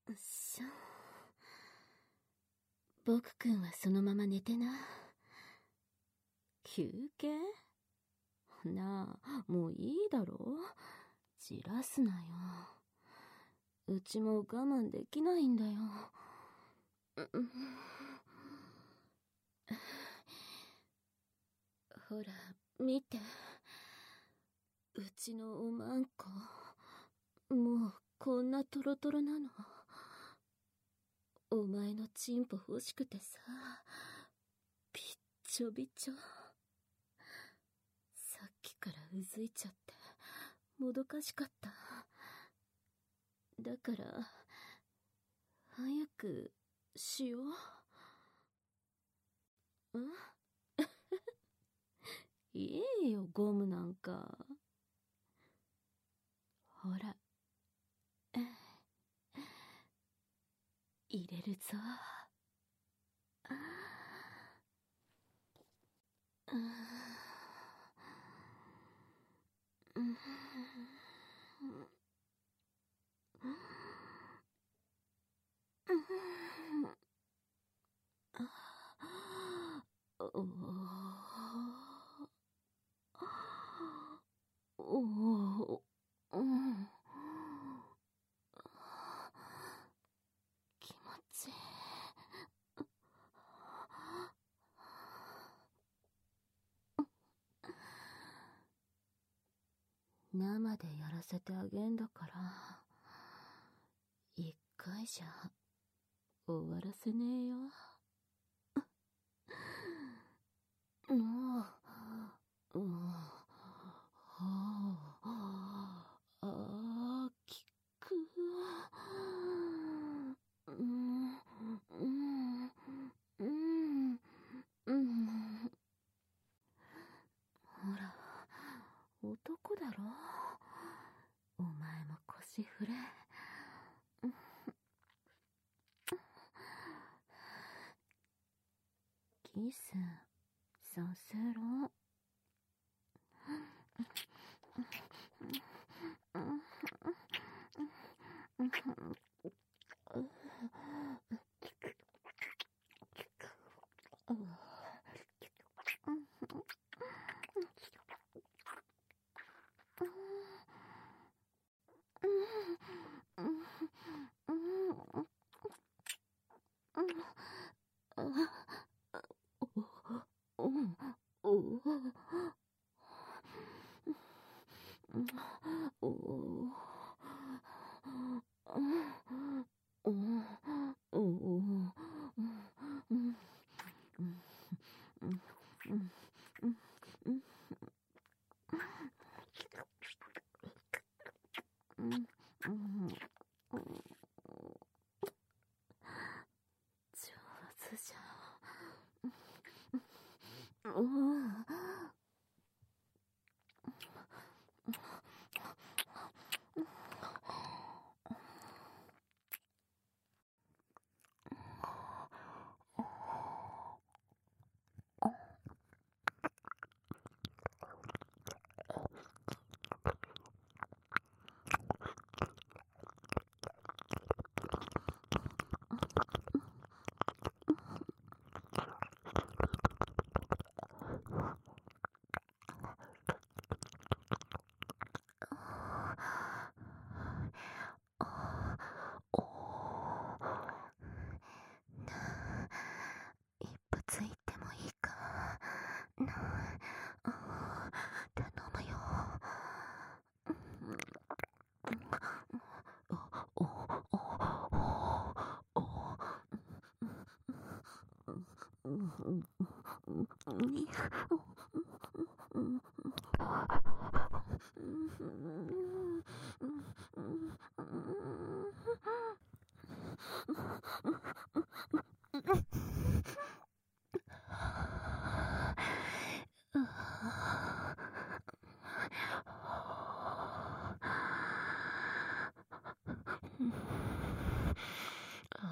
しょ。僕くんはそのまま寝てな。休憩？なあ、もういいだろ。じらすなよ。うちも我慢できないんだよ。ほら、見て。うちのおまんこ、もうこんなトロトロなの。お前のチンポ欲しくてさ、びっちょびちょ。さっきからうずいちゃって、もどかしかった。だから、早くしよう。んいいよ、ゴムなんか。ほら、入れるぞ。気持ちいい。生でやらせてあげんだから、一回じゃ終わらせねえよ。もう、きく。ほら、男だろ。お前も腰振れ。キスさせろ。上手じゃん。一歩ついてもいいかな。頼むよ。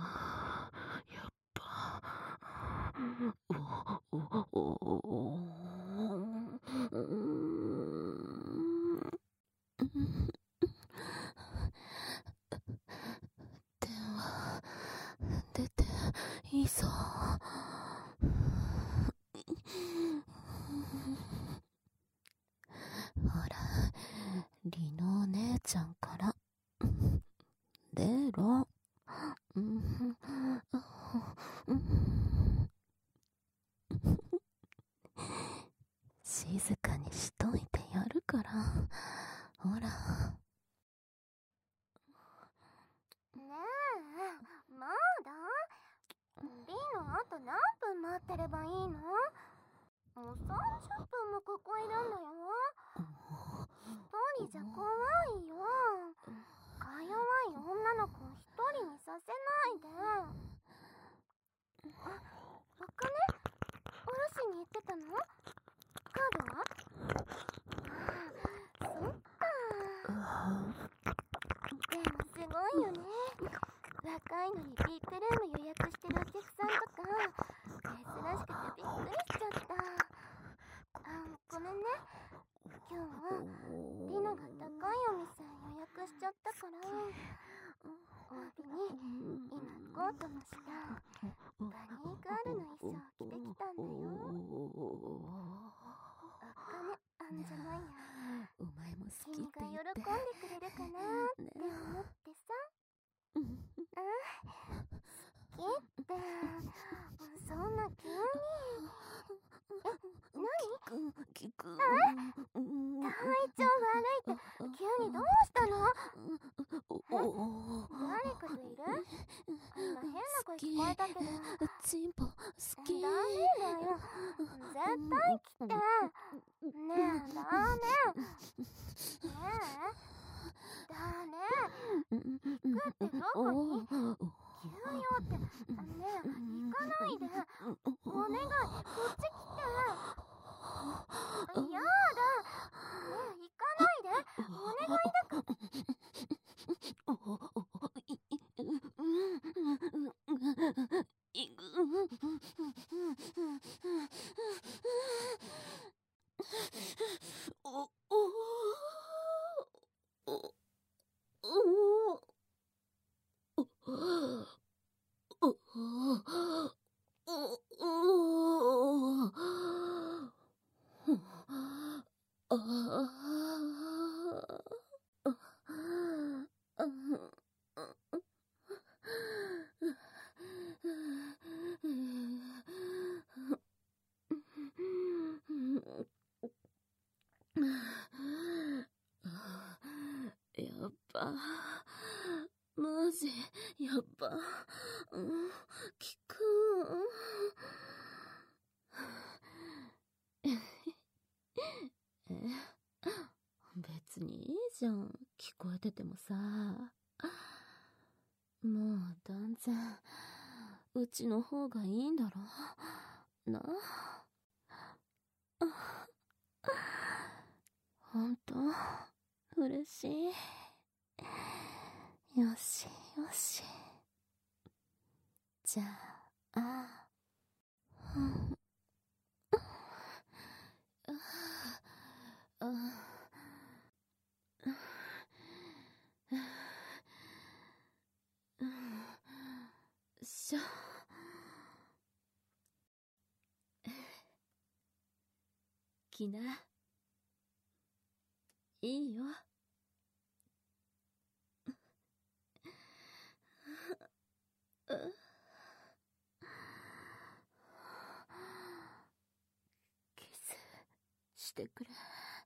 やっぱ。 ちゃんから出ろ。静かにしといてやるから。ほら。 ねえ、まだリのあと何分待ってればいいの？もう30分もここいるんだよ。一人じゃ怖いよ。か弱い女の子を一人にさせないで。あ、お金おろしに行ってたの？カードは？そっか。でもすごいよね。若いのにビップルーム予約してるお客さんとか珍しくてびっくりしちゃった。ごめんね。今日はリノが高いお店予約しちゃったから、お詫びに今コートの下バニーガールの衣装着てきたんだよ。お金あんじゃないや。 お前も好き君って言がって。 喜んでくれるかなって思ってさ。好きってそんな急に。何？ 聞く。 体調悪いって急にどうしたの？誰かといる？今変な声聞こえたけど。 チンポ好き。 ダメだよ。絶対来て。ねえ、ダメ。ねえ。行くってどこに？急用って。ねえ、行かないで。お願い、こっち来て。やだ。ねえ、行かないで。お願いだから。 やっぱマジやっぱ聞く別にいいじゃん、聞こえててもさ。もう断然うちの方がいいんだろな。ほんと嬉しい。よしよし。じゃあしょ。きな。いいよ。キスしてくれ。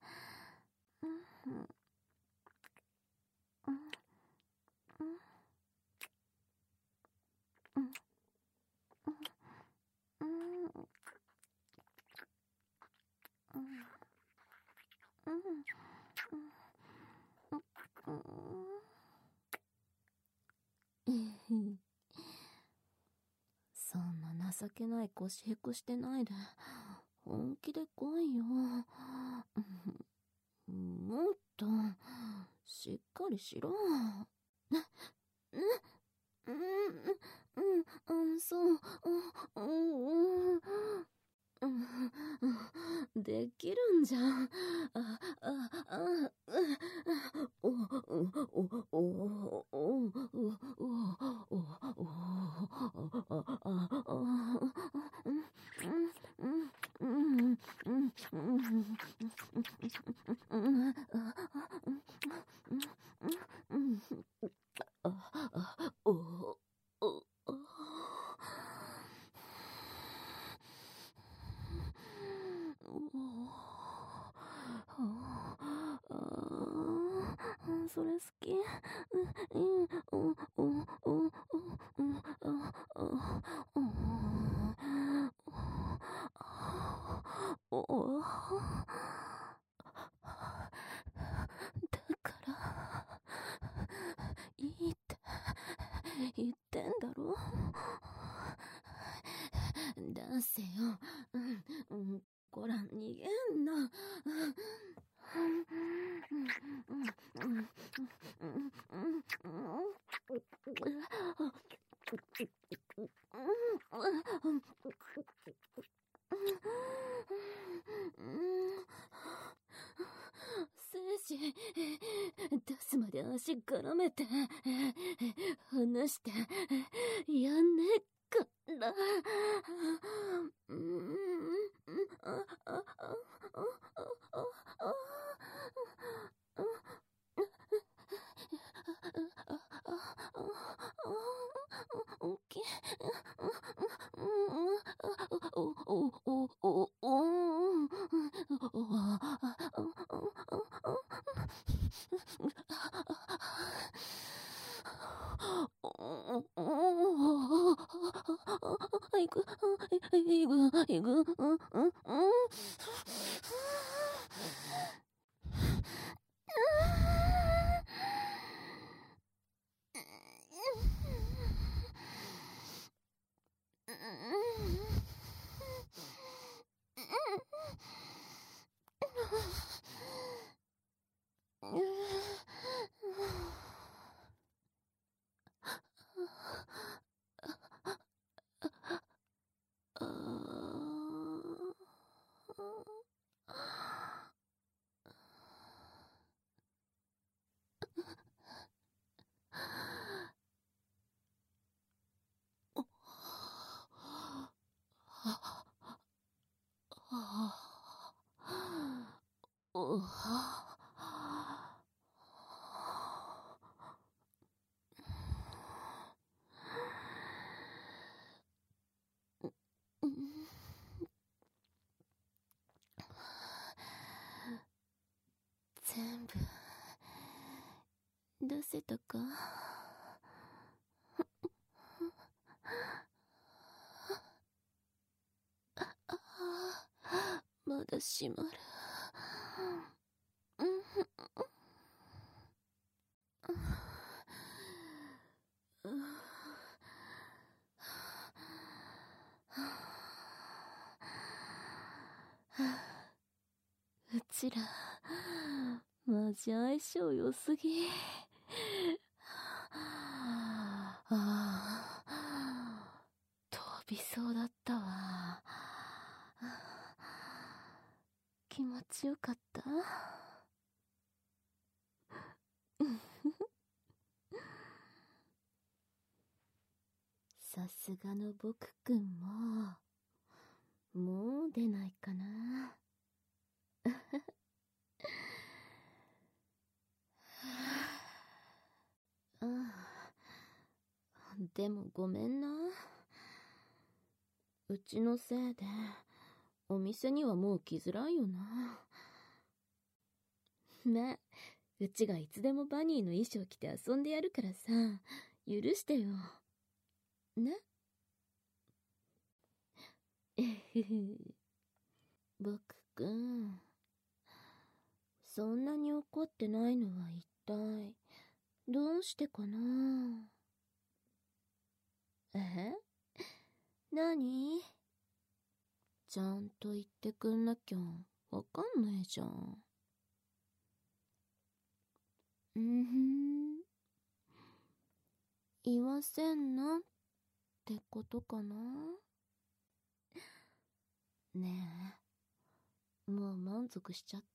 そんな情けない腰へこしてないで本気で来いよ。もっとしっかりしろ。そうできるんじゃん。 それ好き。うんうんうんうんだからいいって言ってんだろ。出せよ。こら逃げんな。精子出すまで足絡めて離してやんねえから全部出せたか。まだ閉まる。うちらマジ相性良すぎ。飛びそうだったわ。気持ちよかった。さすがの僕くんももう出ないかな。でもごめんな。うちのせいでお店にはもう来づらいよな。まあ、うちがいつでもバニーの衣装着て遊んでやるからさ、許してよ。ね。僕くん、そんなに怒ってないのは一体どうしてかな。何？ちゃんと言ってくんなきゃわかんないじゃん。言わせんなってことかな。ねえ、もう満足しちゃった？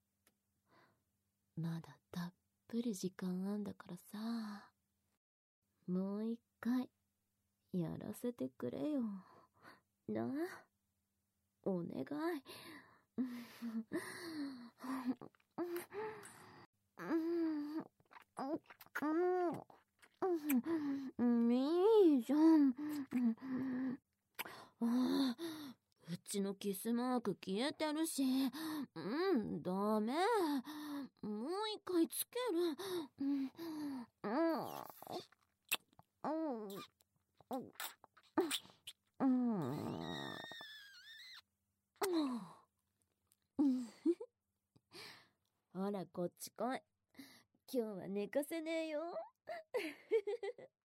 まだたっぷり時間あんだからさ、もう一回やらせてくれよな。お願い。いいじゃん。うち私のキスマーク消えてるし。ダメ。もう一回つける。ほら、こっち来い。今日は寝かせねえよ。